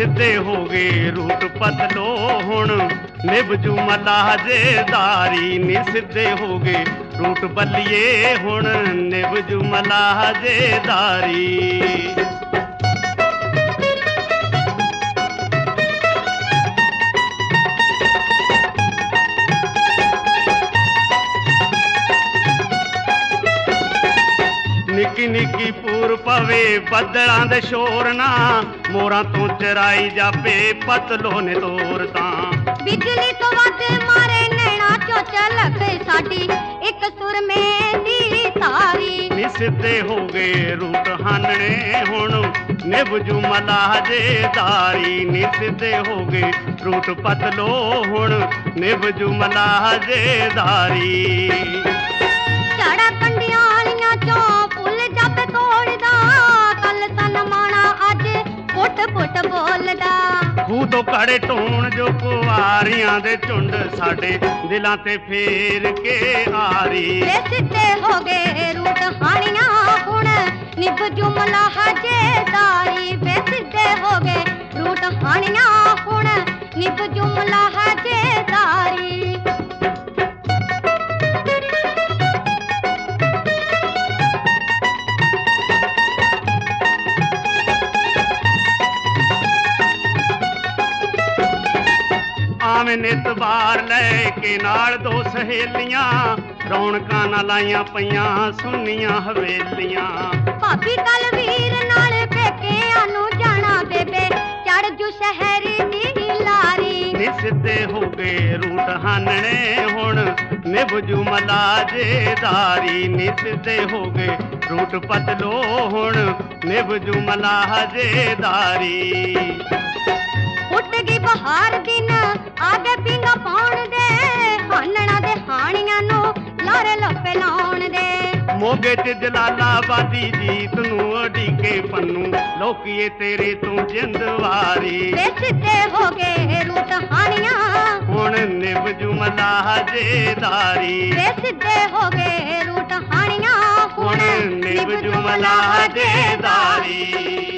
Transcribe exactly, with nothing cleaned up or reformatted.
सिद्धे हो गए रूट बदलो हुण निभजू मलाहजेदारी नी सिद्धे हो गए रूट बल्लिए हुण निभजू मलाहजेदारी। निकी निकी पूर पवे बदलां दे शोर ना मोरां तों चराई जापे पतलो ने तोर तां बिजली तो वाते मारे नैना चो चलक साडी एक सुर में दी तारी नी सिद्धे हो गए रूट हानने हुण निभजू मलाहजेदारी नी सिद्धे हो गए रूट पतलो हुण निभजू मलाहजेदारी। चढ़ा कंडियां वालियां चो फुल जब तोड़दा कल सन माना अज पुट पुट बोलदा खू तो कड़े टोण जो कुवारियां दे झुंड साडे दिलां ते फेर के आरी वे सिद्धे हो गए रूट हानियां हुण निभजू मलाहजेदारी वे सिद्धे हो गए रूट हानियां हुण निभजू मलाहजेदारी। आवें नित बार लैके नाल दो सहेलियां रौनकां ना लाइयां पईयां सुनियां हवेलियां भाभी कल वीर नाल पेकियां नूं जाना बेबे चढ़ जू शहर दी लारी नी सिद्धे हो गए रूट हानने हुण निभजू मलाहजेदारी नी सिद्धे हो गए रूट बदलो हुण निभजू मलाहजेदारी। उठ गई बहार दिन आगे पिंगा पाउण दे हानणा दे हानियां नू लार लपे लाउण दे मोगे च जलालाबादी जीत नू अडीके पन्नू लोकीए तेरे तू जिंदवारी वे सिद्धे हो गए रूट हानियां हुण निभजू मलाहजेदारी वे सिद्धे हो गए रूट हानियां हुण निभजू मलाहजेदारी।